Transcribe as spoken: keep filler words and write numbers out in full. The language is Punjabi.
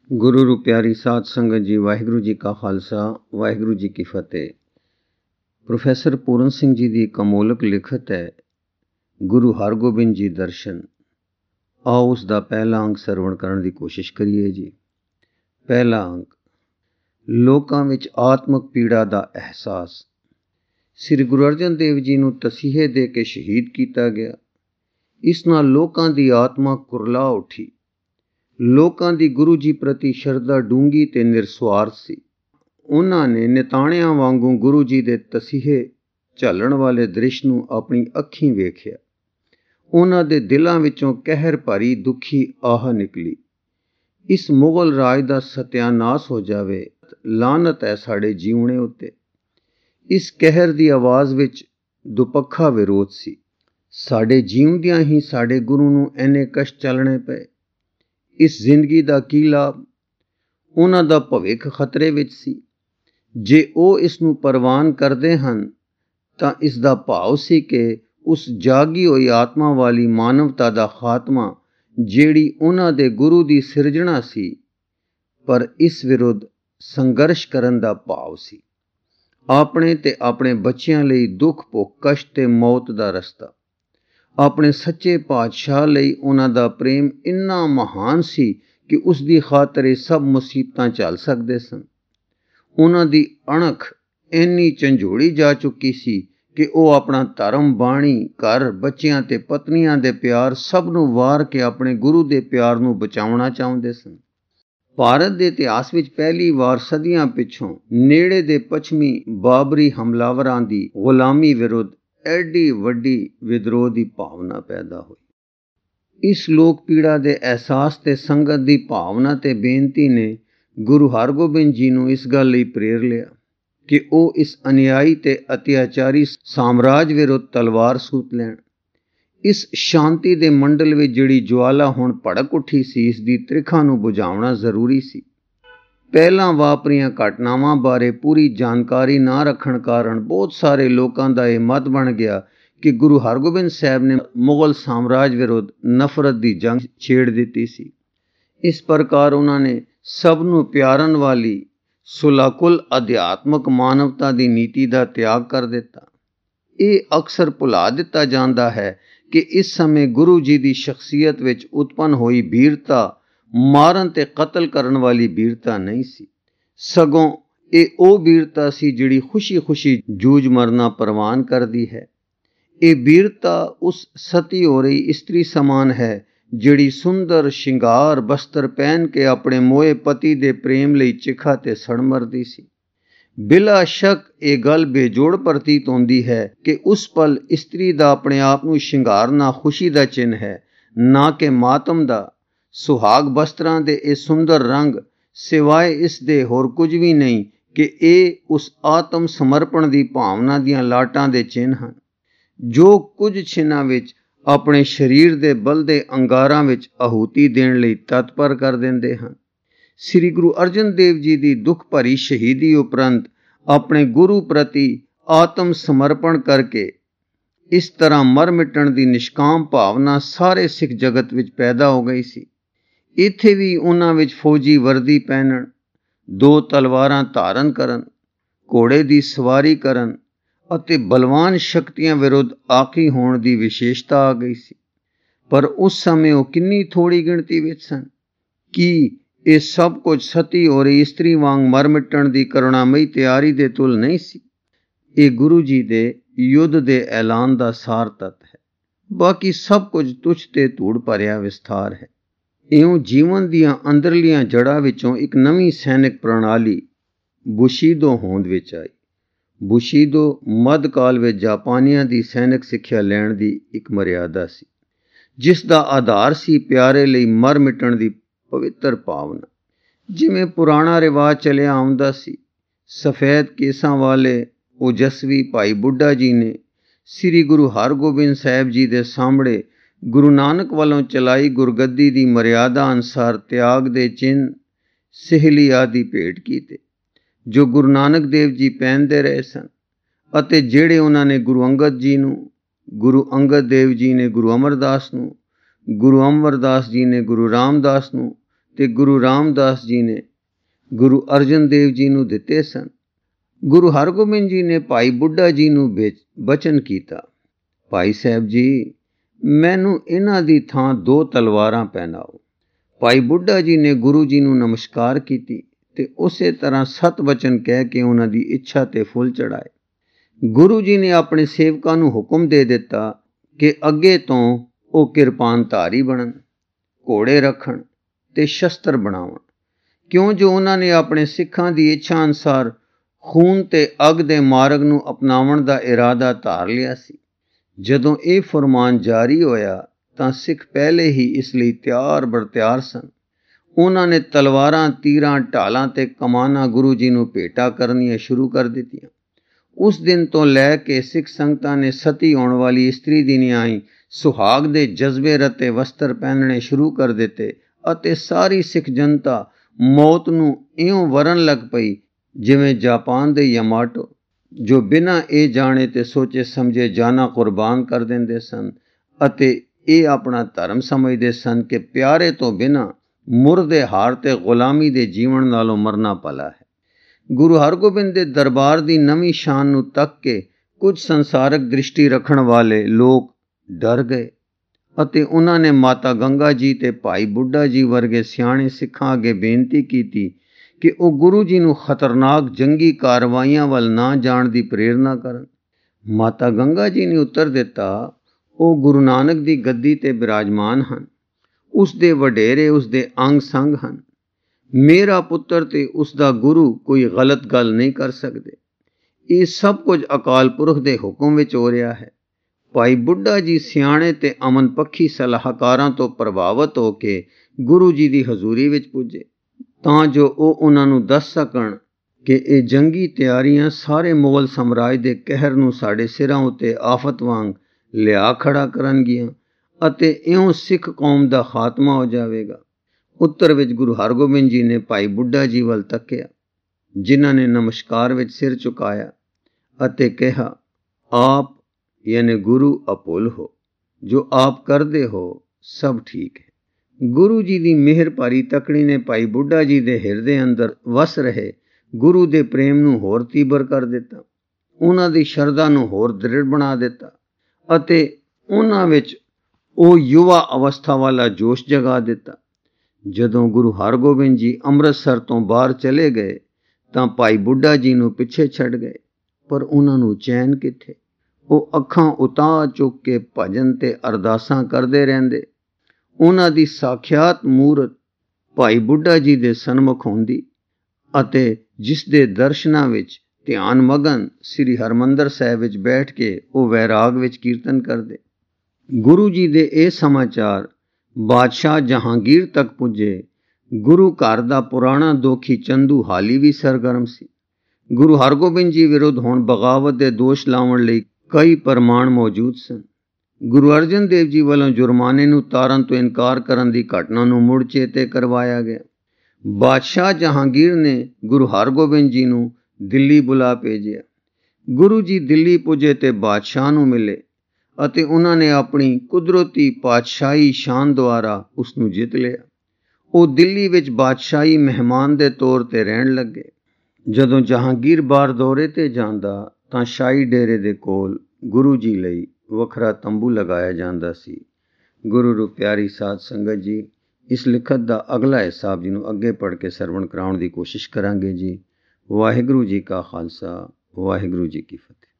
ਗੁਰੂ ਰੂ ਪਿਆਰੀ ਸਾਧ ਸੰਗਤ ਜੀ, ਵਾਹਿਗੁਰੂ ਜੀ ਕਾ ਖਾਲਸਾ, ਵਾਹਿਗੁਰੂ ਜੀ ਕੀ ਫਤਿਹ। ਪ੍ਰੋਫੈਸਰ ਪੂਰਨ ਸਿੰਘ ਜੀ ਦੀ ਇੱਕ ਅਮੋਲਕ ਲਿਖਤ ਹੈ, ਗੁਰੂ ਹਰਗੋਬਿੰਦ ਜੀ ਦਰਸ਼ਨ। ਆਓ ਉਸ ਦਾ ਪਹਿਲਾ ਅੰਕ ਸਰਵਣ ਕਰਨ ਦੀ ਕੋਸ਼ਿਸ਼ ਕਰੀਏ ਜੀ। ਪਹਿਲਾ ਅੰਕ, ਲੋਕਾਂ ਵਿੱਚ ਆਤਮਕ ਪੀੜਾ ਦਾ ਅਹਿਸਾਸ। ਸ੍ਰੀ ਗੁਰੂ ਅਰਜਨ ਦੇਵ ਜੀ ਨੂੰ ਤਸੀਹੇ ਦੇ ਕੇ ਸ਼ਹੀਦ ਕੀਤਾ ਗਿਆ। ਇਸ ਨਾਲ ਲੋਕਾਂ ਦੀ ਆਤਮਾ ਕੁਰਲਾ ਉੱਠੀ। ਲੋਕਾਂ ਦੀ ਗੁਰੂ ਜੀ ਪ੍ਰਤੀ ਸ਼ਰਧਾ ਡੂੰਘੀ ਤੇ ਨਿਰਸਵਾਰਥ ਸੀ। ਉਹਨਾਂ ਨੇ ਨਿਤਾਣਿਆਂ ਵਾਂਗੂ ਗੁਰੂ ਜੀ ਦੇ ਤਸੀਹੇ ਝੱਲਣ ਵਾਲੇ ਦ੍ਰਿਸ਼ ਨੂੰ ਆਪਣੀ ਅੱਖੀਂ ਵੇਖਿਆ। ਉਹਨਾਂ ਦੇ ਦਿਲਾਂ ਵਿੱਚੋਂ ਕਹਿਰ ਭਰੀ ਦੁਖੀ ਆਹ ਨਿਕਲੀ, ਇਸ ਮੁਗਲ ਰਾਜ ਦਾ ਸਤਿਆਨਾਸ਼ ਹੋ ਜਾਵੇ, ਲਾਨਤ ਹੈ ਸਾਡੇ ਜੀਵਣੇ ਉੱਤੇ। ਇਸ ਕਹਿਰ ਦੀ ਆਵਾਜ਼ ਵਿੱਚ ਦੁਪੱਖਾ ਵਿਰੋਧ ਸੀ। ਸਾਡੇ ਜੀਵਦਿਆਂ ਹੀ ਸਾਡੇ ਗੁਰੂ ਨੂੰ ਇੰਨੇ ਕਸ਼ਟ ਚੱਲਣੇ ਪਏ। ਇਸ ਜ਼ਿੰਦਗੀ ਦਾ ਕੀ ਲਾਭ? ਉਹਨਾਂ ਦਾ ਭਵਿੱਖ ਖਤਰੇ ਵਿੱਚ ਸੀ। ਜੇ ਉਹ ਇਸ ਨੂੰ ਪ੍ਰਵਾਨ ਕਰਦੇ ਹਨ ਤਾਂ ਇਸ ਦਾ ਭਾਵ ਸੀ ਕਿ ਉਸ ਜਾਗੀ ਹੋਈ ਆਤਮਾ ਵਾਲੀ ਮਾਨਵਤਾ ਦਾ ਖਾਤਮਾ, ਜਿਹੜੀ ਉਹਨਾਂ ਦੇ ਗੁਰੂ ਦੀ ਸਿਰਜਣਾ ਸੀ, ਪਰ ਇਸ ਵਿਰੁੱਧ ਸੰਘਰਸ਼ ਕਰਨ ਦਾ ਭਾਵ ਸੀ। ਆਪਣੇ ਤੇ ਆਪਣੇ ਬੱਚਿਆਂ ਲਈ ਦੁੱਖ, ਭੁੱਖ, ਕਸ਼ਟ ਤੇ ਮੌਤ ਦਾ ਰਸਤਾ। ਆਪਣੇ ਸੱਚੇ ਪਾਤਸ਼ਾਹ ਲਈ ਉਹਨਾਂ ਦਾ ਪ੍ਰੇਮ ਇੰਨਾ ਮਹਾਨ ਸੀ ਕਿ ਉਸ ਦੀ ਖਾਤਰ ਇਹ ਸਭ ਮੁਸੀਬਤਾਂ ਝੱਲ ਸਕਦੇ ਸਨ। ਉਹਨਾਂ ਦੀ ਅਣਖ ਇੰਨੀ ਝੰਜੋੜੀ ਜਾ ਚੁੱਕੀ ਸੀ ਕਿ ਉਹ ਆਪਣਾ ਧਰਮ, ਬਾਣੀ, ਘਰ, ਬੱਚਿਆਂ ਤੇ ਪਤਨੀਆਂ ਦੇ ਪਿਆਰ ਸਭ ਨੂੰ ਵਾਰ ਕੇ ਆਪਣੇ ਗੁਰੂ ਦੇ ਪਿਆਰ ਨੂੰ ਬਚਾਉਣਾ ਚਾਹੁੰਦੇ ਸਨ। ਭਾਰਤ ਦੇ ਇਤਿਹਾਸ ਵਿੱਚ ਪਹਿਲੀ ਵਾਰ ਸਦੀਆਂ ਪਿੱਛੋਂ ਨੇੜੇ ਦੇ ਪੱਛਮੀ ਬਾਬਰੀ ਹਮਲਾਵਰਾਂ ਦੀ ਗੁਲਾਮੀ ਵਿਰੁੱਧ ਐਡੀ ਵੱਡੀ ਵਿਦਰੋਹ ਦੀ ਭਾਵਨਾ ਪੈਦਾ ਹੋਈ। ਇਸ ਲੋਕ ਪੀੜਾ ਦੇ ਅਹਿਸਾਸ ਤੇ ਸੰਗਤ ਦੀ ਭਾਵਨਾ ਤੇ ਬੇਨਤੀ ਨੇ ਗੁਰੂ ਹਰਗੋਬਿੰਦ ਜੀ ਨੂੰ ਇਸ ਗੱਲ ਲਈ ਪ੍ਰੇਰ ਲਿਆ ਕਿ ਉਹ ਇਸ ਅਨਿਆਈ ਤੇ ਅਤਿਆਚਾਰੀ ਸਾਮਰਾਜ ਵਿਰੁੱਧ ਤਲਵਾਰ ਸੂਤ ਲੈਣ। ਇਸ ਸ਼ਾਂਤੀ ਦੇ ਮੰਡਲ ਵਿੱਚ ਜਿਹੜੀ ਜਵਾਲਾ ਹੁਣ ਭੜਕ ਉੱਠੀ ਸੀ, ਇਸ ਦੀ ਤ੍ਰਿਖਾ ਨੂੰ ਬੁਝਾਉਣਾ ਜ਼ਰੂਰੀ ਸੀ। ਪਹਿਲਾਂ ਵਾਪਰੀਆਂ ਘਟਨਾਵਾਂ ਬਾਰੇ ਪੂਰੀ ਜਾਣਕਾਰੀ ਨਾ ਰੱਖਣ ਕਾਰਨ ਬਹੁਤ ਸਾਰੇ ਲੋਕਾਂ ਦਾ ਇਹ ਮਤ ਬਣ ਗਿਆ ਕਿ ਗੁਰੂ ਹਰਗੋਬਿੰਦ ਸਾਹਿਬ ਨੇ ਮੁਗਲ ਸਾਮਰਾਜ ਵਿਰੁੱਧ ਨਫ਼ਰਤ ਦੀ ਜੰਗ ਛੇੜ ਦਿੱਤੀ ਸੀ। ਇਸ ਪ੍ਰਕਾਰ ਉਹਨਾਂ ਨੇ ਸਭ ਨੂੰ ਪਿਆਰਨ ਵਾਲੀ ਸੁਲਾਕੁਲ ਅਧਿਆਤਮਕ ਮਾਨਵਤਾ ਦੀ ਨੀਤੀ ਦਾ ਤਿਆਗ ਕਰ ਦਿੱਤਾ। ਇਹ ਅਕਸਰ ਭੁਲਾ ਦਿੱਤਾ ਜਾਂਦਾ ਹੈ ਕਿ ਇਸ ਸਮੇਂ ਗੁਰੂ ਜੀ ਦੀ ਸ਼ਖਸੀਅਤ ਵਿੱਚ ਉਤਪੰਨ ਹੋਈ ਬੀਰਤਾ ਮਾਰਨ ਤੇ ਕਤਲ ਕਰਨ ਵਾਲੀ ਬੀਰਤਾ ਨਹੀਂ ਸੀ, ਸਗੋਂ ਇਹ ਉਹ ਬੀਰਤਾ ਸੀ ਜਿਹੜੀ ਖੁਸ਼ੀ-ਖੁਸ਼ੀ ਜੂਝ ਮਰਨਾ ਪ੍ਰਵਾਨ ਕਰਦੀ ਹੈ। ਇਹ ਬੀਰਤਾ ਉਸ ਸਤੀ ਹੋ ਰਹੀ ਇਸਤਰੀ ਸਮਾਨ ਹੈ ਜਿਹੜੀ ਸੁੰਦਰ ਸ਼ਿੰਗਾਰ ਬਸਤਰ ਪਹਿਨ ਕੇ ਆਪਣੇ ਮੋਏ ਪਤੀ ਦੇ ਪ੍ਰੇਮ ਲਈ ਚਿਖਾ ਤੇ ਸੜ ਮਰਦੀ ਸੀ। ਬਿਲਾ ਸ਼ੱਕ ਇਹ ਗੱਲ ਬੇਜੋੜ ਪ੍ਰਤੀਤ ਹੁੰਦੀ ਹੈ ਕਿ ਉਸ ਪਲ ਇਸਤਰੀ ਦਾ ਆਪਣੇ ਆਪ ਨੂੰ ਸ਼ਿੰਗਾਰਨਾ ਖੁਸ਼ੀ ਦਾ ਚਿੰਨ੍ਹ ਹੈ, ਨਾ ਕਿ ਮਾਤਮ ਦਾ। ਸੁਹਾਗ ਬਸਤਰਾਂ ਦੇ ਇਹ ਸੁੰਦਰ ਰੰਗ ਸਿਵਾਏ ਇਸ ਦੇ ਹੋਰ ਕੁਝ ਵੀ ਨਹੀਂ ਕਿ ਇਹ ਉਸ ਆਤਮ ਸਮਰਪਣ ਦੀ ਭਾਵਨਾ ਦੀਆਂ ਲਾਟਾਂ ਦੇ ਚਿੰਨ੍ਹ ਹਨ, ਜੋ ਕੁਝ ਛਿਨਾਂ ਵਿੱਚ ਆਪਣੇ ਸਰੀਰ ਦੇ ਬਲਦੇ ਅੰਗਾਰਾਂ ਵਿੱਚ ਆਹੂਤੀ ਦੇਣ ਲਈ ਤਤਪਰ ਕਰ ਦਿੰਦੇ ਹਨ। ਸ੍ਰੀ ਗੁਰੂ ਅਰਜਨ ਦੇਵ ਜੀ ਦੀ ਦੁੱਖ ਭਰੀ ਸ਼ਹੀਦੀ ਉਪਰੰਤ ਆਪਣੇ ਗੁਰੂ ਪ੍ਰਤੀ ਆਤਮ ਸਮਰਪਣ ਕਰਕੇ ਇਸ ਤਰ੍ਹਾਂ ਮਰ ਮਿਟਣ ਦੀ ਨਿਸ਼ਕਾਮ ਭਾਵਨਾ ਸਾਰੇ ਸਿੱਖ ਜਗਤ ਵਿੱਚ ਪੈਦਾ ਹੋ ਗਈ ਸੀ। ਇੱਥੇ ਵੀ ਉਹਨਾਂ ਵਿੱਚ ਫੌਜੀ ਵਰਦੀ ਪਹਿਨਣ, ਦੋ ਤਲਵਾਰਾਂ ਧਾਰਨ ਕਰਨ, ਘੋੜੇ ਦੀ ਸਵਾਰੀ ਕਰਨ ਅਤੇ ਬਲਵਾਨ ਸ਼ਕਤੀਆਂ ਵਿਰੁੱਧ ਆਖੀ ਹੋਣ ਦੀ ਵਿਸ਼ੇਸ਼ਤਾ ਆ ਗਈ ਸੀ। ਪਰ ਉਸ ਸਮੇਂ ਉਹ ਕਿੰਨੀ ਥੋੜ੍ਹੀ ਗਿਣਤੀ ਵਿੱਚ ਸਨ। ਕੀ ਇਹ ਸਭ ਕੁਝ ਸਤੀ ਹੋ ਰਹੀ ਇਸਤਰੀ ਵਾਂਗ ਮਰ ਮਿਟਣ ਦੀ ਕਰੁਣਾਮਈ ਤਿਆਰੀ ਦੇ ਤੁਲ ਨਹੀਂ ਸੀ? ਇਹ ਗੁਰੂ ਜੀ ਦੇ ਯੁੱਧ ਦੇ ਐਲਾਨ ਦਾ ਸਾਰ ਤੱਤ ਹੈ। ਬਾਕੀ ਸਭ ਕੁਝ ਤੁੱਛ ਤੇ ਧੂੜ ਭਰਿਆ ਵਿਸਥਾਰ ਹੈ। ਇਉਂ ਜੀਵਨ ਦੀਆਂ ਅੰਦਰਲੀਆਂ ਜੜ੍ਹਾਂ ਵਿੱਚੋਂ ਇੱਕ ਨਵੀਂ ਸੈਨਿਕ ਪ੍ਰਣਾਲੀ ਬੁਸ਼ੀਦੋ ਹੋਂਦ ਵਿੱਚ ਆਈ। ਬੁਸ਼ੀਦੋ ਮੱਧਕਾਲ ਵਿੱਚ ਜਾਪਾਨੀਆਂ ਦੀ ਸੈਨਿਕ ਸਿੱਖਿਆ ਲੈਣ ਦੀ ਇੱਕ ਮਰਿਆਦਾ ਸੀ, ਜਿਸ ਦਾ ਆਧਾਰ ਸੀ ਪਿਆਰੇ ਲਈ ਮਰ ਮਿਟਣ ਦੀ ਪਵਿੱਤਰ ਭਾਵਨਾ। ਜਿਵੇਂ ਪੁਰਾਣਾ ਰਿਵਾਜ ਚੱਲਿਆ ਆਉਂਦਾ ਸੀ, ਸਫੈਦ ਕੇਸਾਂ ਵਾਲੇ ਓਜਸਵੀ ਭਾਈ ਬੁੱਢਾ ਜੀ ਨੇ ਸ੍ਰੀ ਗੁਰੂ ਹਰਗੋਬਿੰਦ ਸਾਹਿਬ ਜੀ ਦੇ ਸਾਹਮਣੇ ਗੁਰੂ ਨਾਨਕ ਵੱਲੋਂ ਚਲਾਈ ਗੁਰਗੱਦੀ ਦੀ ਮਰਿਆਦਾ ਅਨੁਸਾਰ ਤਿਆਗ ਦੇ ਚਿੰਨ੍ਹ, ਸਿਹਲੀ ਆਦਿ ਭੇਟ ਕੀਤੇ, ਜੋ ਗੁਰੂ ਨਾਨਕ ਦੇਵ ਜੀ ਪਹਿਨਦੇ ਰਹੇ ਸਨ ਅਤੇ ਜਿਹੜੇ ਉਹਨਾਂ ਨੇ ਗੁਰੂ ਅੰਗਦ ਜੀ ਨੂੰ, ਗੁਰੂ ਅੰਗਦ ਦੇਵ ਜੀ ਨੇ ਗੁਰੂ ਅਮਰਦਾਸ ਨੂੰ, ਗੁਰੂ ਅਮਰਦਾਸ ਜੀ ਨੇ ਗੁਰੂ ਰਾਮਦਾਸ ਨੂੰ ਤੇ ਗੁਰੂ ਰਾਮਦਾਸ ਜੀ ਨੇ ਗੁਰੂ ਅਰਜਨ ਦੇਵ ਜੀ ਨੂੰ ਦਿੱਤੇ ਸਨ। ਗੁਰੂ ਹਰਗੋਬਿੰਦ ਜੀ ਨੇ ਭਾਈ ਬੁੱਢਾ ਜੀ ਨੂੰ ਬਚਨ ਕੀਤਾ, ਭਾਈ ਸਾਹਿਬ ਜੀ, ਮੈਨੂੰ ਇਹਨਾਂ ਦੀ ਥਾਂ ਦੋ ਤਲਵਾਰਾਂ ਪਹਿਨਾਓ। ਭਾਈ ਬੁੱਢਾ ਜੀ ਨੇ ਗੁਰੂ ਜੀ ਨੂੰ ਨਮਸਕਾਰ ਕੀਤੀ ਤੇ ਉਸੇ ਤਰ੍ਹਾਂ ਸਤ ਵਚਨ ਕਹਿ ਕੇ ਉਹਨਾਂ ਦੀ ਇੱਛਾ ਤੇ ਫੁੱਲ ਚੜਾਏ। ਗੁਰੂ ਜੀ ਨੇ ਆਪਣੇ ਸੇਵਕਾਂ ਨੂੰ ਹੁਕਮ ਦੇ ਦਿੱਤਾ ਕਿ ਅੱਗੇ ਤੋਂ ਉਹ ਕਿਰਪਾਨਧਾਰੀ ਬਣਨ, ਘੋੜੇ ਰੱਖਣ ਤੇ ਸ਼ਸਤਰ ਬਣਾਉਣ, ਕਿਉਂ ਜੋ ਉਹਨਾਂ ਨੇ ਆਪਣੇ ਸਿੱਖਾਂ ਦੀ ਇੱਛਾ ਅਨੁਸਾਰ ਖੂਨ ਤੇ ਅੱਗ ਦੇ ਮਾਰਗ ਨੂੰ ਅਪਣਾਉਣ ਦਾ ਇਰਾਦਾ ਧਾਰ ਲਿਆ ਸੀ। ਜਦੋਂ ਇਹ ਫਰਮਾਨ ਜਾਰੀ ਹੋਇਆ ਤਾਂ ਸਿੱਖ ਪਹਿਲੇ ਹੀ ਇਸ ਲਈ ਤਿਆਰ ਬਰ ਤਿਆਰ ਸਨ। ਉਹਨਾਂ ਨੇ ਤਲਵਾਰਾਂ, ਤੀਰਾਂ, ਢਾਲਾਂ ਤੇ ਕਮਾਨਾਂ ਗੁਰੂ ਜੀ ਨੂੰ ਭੇਟਾ ਕਰਨੀਆਂ ਸ਼ੁਰੂ ਕਰ ਦਿੱਤੀਆਂ। ਉਸ ਦਿਨ ਤੋਂ ਲੈ ਕੇ ਸਿੱਖ ਸੰਗਤਾਂ ਨੇ ਸਤੀ ਹੋਣ ਵਾਲੀ ਇਸਤਰੀ ਦੀ ਨਿਆਈ ਸੁਹਾਗ ਦੇ ਜਜ਼ਬੇ ਰਤੇ ਵਸਤਰ ਪਹਿਨਣੇ ਸ਼ੁਰੂ ਕਰ ਦਿੱਤੇ ਅਤੇ ਸਾਰੀ ਸਿੱਖ ਜਨਤਾ ਮੌਤ ਨੂੰ ਇਉਂ ਵਰਨ ਲੱਗ ਪਈ ਜਿਵੇਂ ਜਾਪਾਨ ਦੇ ਯਮਾਟੋ, ਜੋ ਬਿਨਾਂ ਇਹ ਜਾਣੇ ਤੇ ਸੋਚੇ ਸਮਝੇ ਜਾਨਾਂ ਕੁਰਬਾਨ ਕਰ ਦਿੰਦੇ ਸਨ ਅਤੇ ਇਹ ਆਪਣਾ ਧਰਮ ਸਮਝਦੇ ਸਨ ਕਿ ਪਿਆਰੇ ਤੋਂ ਬਿਨਾਂ ਮੁਰਦੇ ਹਾਰ ਤੇ ਗੁਲਾਮੀ ਦੇ ਜੀਵਨ ਨਾਲੋਂ ਮਰਨਾ ਭਲਾ ਹੈ। ਗੁਰੂ ਹਰਗੋਬਿੰਦ ਦੇ ਦਰਬਾਰ ਦੀ ਨਵੀਂ ਸ਼ਾਨ ਨੂੰ ਤੱਕ ਕੇ ਕੁਝ ਸੰਸਾਰਕ ਦ੍ਰਿਸ਼ਟੀ ਰੱਖਣ ਵਾਲੇ ਲੋਕ ਡਰ ਗਏ ਅਤੇ ਉਹਨਾਂ ਨੇ ਮਾਤਾ ਗੰਗਾ ਜੀ ਤੇ ਭਾਈ ਬੁੱਢਾ ਜੀ ਵਰਗੇ ਸਿਆਣੇ ਸਿੱਖਾਂ ਅੱਗੇ ਬੇਨਤੀ ਕੀਤੀ ਕਿ ਉਹ ਗੁਰੂ ਜੀ ਨੂੰ ਖਤਰਨਾਕ ਜੰਗੀ ਕਾਰਵਾਈਆਂ ਵੱਲ ਨਾ ਜਾਣ ਦੀ ਪ੍ਰੇਰਨਾ ਕਰਨ। ਮਾਤਾ ਗੰਗਾ ਜੀ ਨੇ ਉੱਤਰ ਦਿੱਤਾ, ਉਹ ਗੁਰੂ ਨਾਨਕ ਦੀ ਗੱਦੀ ਤੇ ਬਿਰਾਜਮਾਨ ਹਨ, ਉਸ ਦੇ ਵਡੇਰੇ ਉਸ ਦੇ ਅੰਗ ਸੰਗ ਹਨ। ਮੇਰਾ ਪੁੱਤਰ ਤੇ ਉਸ ਦਾ ਗੁਰੂ ਕੋਈ ਗਲਤ ਗੱਲ ਨਹੀਂ ਕਰ ਸਕਦੇ। ਇਹ ਸਭ ਕੁਝ ਅਕਾਲ ਪੁਰਖ ਦੇ ਹੁਕਮ ਵਿੱਚ ਹੋ ਰਿਹਾ ਹੈ। ਭਾਈ ਬੁੱਢਾ ਜੀ ਸਿਆਣੇ ਤੇ ਅਮਨ ਪੱਖੀ ਸਲਾਹਕਾਰਾਂ ਤੋਂ ਪ੍ਰਭਾਵਿਤ ਹੋ ਕੇ ਗੁਰੂ ਜੀ ਦੀ ਹਜ਼ੂਰੀ ਵਿੱਚ ਪੁੱਜੇ ਤਾਂ ਜੋ ਉਹ ਉਹਨਾਂ ਨੂੰ ਦੱਸ ਸਕਣ ਕਿ ਇਹ ਜੰਗੀ ਤਿਆਰੀਆਂ ਸਾਰੇ ਮੁਗਲ ਸਾਮਰਾਜ ਦੇ ਕਹਿਰ ਨੂੰ ਸਾਡੇ ਸਿਰਾਂ ਉੱਤੇ ਆਫਤ ਵਾਂਗ ਲਿਆ ਖੜਾ ਕਰਨਗੀਆਂ ਅਤੇ ਇਉਂ ਸਿੱਖ ਕੌਮ ਦਾ ਖਾਤਮਾ ਹੋ ਜਾਵੇਗਾ। ਉੱਤਰ ਵਿੱਚ ਗੁਰੂ ਹਰਗੋਬਿੰਦ ਜੀ ਨੇ ਭਾਈ ਬੁੱਢਾ ਜੀ ਵੱਲ ਤੱਕਿਆ, ਜਿਨ੍ਹਾਂ ਨੇ ਨਮਸਕਾਰ ਵਿੱਚ ਸਿਰ ਝੁਕਾਇਆ ਅਤੇ ਕਿਹਾ, ਆਪ ਯਾਨੀ ਗੁਰੂ ਅਭੁੱਲ ਹੋ, ਜੋ ਆਪ ਕਰਦੇ ਹੋ ਸਭ ਠੀਕ ਹੈ। ਗੁਰੂ ਜੀ ਦੀ ਮਿਹਰ ਭਰੀ ਤਕੜੀ ਨੇ ਭਾਈ ਬੁੱਢਾ ਜੀ ਦੇ ਹਿਰਦੇ ਅੰਦਰ ਵਸ ਰਹੇ ਗੁਰੂ ਦੇ ਪ੍ਰੇਮ ਨੂੰ ਹੋਰ ਤੀਬਰ ਕਰ ਦਿੱਤਾ, ਉਹਨਾਂ ਦੀ ਸ਼ਰਧਾ ਨੂੰ ਹੋਰ ਦ੍ਰਿੜ ਬਣਾ ਦਿੱਤਾ ਅਤੇ ਉਹਨਾਂ ਵਿੱਚ ਉਹ ਯੁਵਾ ਅਵਸਥਾ ਵਾਲਾ ਜੋਸ਼ ਜਗਾ ਦਿੱਤਾ। ਜਦੋਂ ਗੁਰੂ ਹਰਗੋਬਿੰਦ ਜੀ ਅੰਮ੍ਰਿਤਸਰ ਤੋਂ ਬਾਹਰ ਚਲੇ ਗਏ ਤਾਂ ਭਾਈ ਬੁੱਢਾ ਜੀ ਨੂੰ ਪਿੱਛੇ ਛੱਡ ਗਏ, ਪਰ ਉਹਨਾਂ ਨੂੰ ਚੈਨ ਕਿੱਥੇ। ਉਹ ਅੱਖਾਂ ਉਤਾਂਹ ਚੁੱਕ ਕੇ ਭਜਨ ਤੇ ਅਰਦਾਸਾਂ ਕਰਦੇ ਰਹਿੰਦੇ। ਉਹਨਾਂ ਦੀ ਸਾਖਿਆਤ ਮੂਰਤ ਭਾਈ ਬੁੱਢਾ ਜੀ ਦੇ ਸਨਮੁਖ ਹੁੰਦੀ ਅਤੇ ਜਿਸ ਦੇ ਦਰਸ਼ਨਾਂ ਵਿੱਚ ਧਿਆਨ ਮਗਨ ਸ੍ਰੀ ਹਰਿਮੰਦਰ ਸਾਹਿਬ ਵਿੱਚ ਬੈਠ ਕੇ ਉਹ ਵੈਰਾਗ ਵਿੱਚ ਕੀਰਤਨ ਕਰਦੇ। ਗੁਰੂ ਜੀ ਦੇ ਇਹ ਸਮਾਚਾਰ ਬਾਦਸ਼ਾਹ ਜਹਾਂਗੀਰ ਤੱਕ ਪੁੱਜੇ। ਗੁਰੂ ਘਰ ਦਾ ਪੁਰਾਣਾ ਦੋਖੀ ਚੰਦੂ ਹਾਲੀ ਵੀ ਸਰਗਰਮ ਸੀ। ਗੁਰੂ ਹਰਗੋਬਿੰਦ ਜੀ ਵਿਰੁੱਧ ਹੁਣ ਬਗਾਵਤ ਦੇ ਦੋਸ਼ ਲਾਉਣ ਲਈ ਕਈ ਪ੍ਰਮਾਣ ਮੌਜੂਦ ਸਨ। ਗੁਰੂ ਅਰਜਨ ਦੇਵ ਜੀ ਵੱਲੋਂ ਜੁਰਮਾਨੇ ਨੂੰ ਤਾਰਨ ਤੋਂ ਇਨਕਾਰ ਕਰਨ ਦੀ ਘਟਨਾ ਨੂੰ ਮੁੜ ਚੇਤੇ ਕਰਵਾਇਆ ਗਿਆ। ਬਾਦਸ਼ਾਹ ਜਹਾਂਗੀਰ ਨੇ ਗੁਰੂ ਹਰਗੋਬਿੰਦ ਜੀ ਨੂੰ ਦਿੱਲੀ ਬੁਲਾ ਭੇਜਿਆ। ਗੁਰੂ ਜੀ ਦਿੱਲੀ ਪੁੱਜੇ ਤੇ ਬਾਦਸ਼ਾਹ ਨੂੰ ਮਿਲੇ ਅਤੇ ਉਹਨਾਂ ਨੇ ਆਪਣੀ ਕੁਦਰਤੀ ਪਾਤਸ਼ਾਹੀ ਸ਼ਾਨ ਦੁਆਰਾ ਉਸ ਨੂੰ ਜਿੱਤ ਲਿਆ। ਉਹ ਦਿੱਲੀ ਵਿੱਚ ਬਾਦਸ਼ਾਹੀ ਮਹਿਮਾਨ ਦੇ ਤੌਰ ਤੇ ਰਹਿਣ ਲੱਗੇ। ਜਦੋਂ ਜਹਾਂਗੀਰ ਬਾਹਰ ਦੌਰੇ ਤੇ ਜਾਂਦਾ ਤਾਂ ਸ਼ਾਹੀ ਡੇਰੇ ਦੇ ਕੋਲ ਗੁਰੂ ਜੀ ਲਈ ਵੱਖਰਾ ਤੰਬੂ ਲਗਾਇਆ ਜਾਂਦਾ ਸੀ। ਗੁਰੂ ਰੂ ਪਿਆਰੀ ਸਾਧ ਸੰਗਤ ਜੀ, ਇਸ ਲਿਖਤ ਦਾ ਅਗਲਾ ਹਿੱਸਾ ਆਪ ਜੀ ਨੂੰ ਅੱਗੇ ਪੜ੍ਹ ਕੇ ਸਰਵਣ ਕਰਾਉਣ ਦੀ ਕੋਸ਼ਿਸ਼ ਕਰਾਂਗੇ ਜੀ। ਵਾਹਿਗੁਰੂ ਜੀ ਕਾ ਖਾਲਸਾ, ਵਾਹਿਗੁਰੂ ਜੀ ਕੀ ਫਤਿਹ।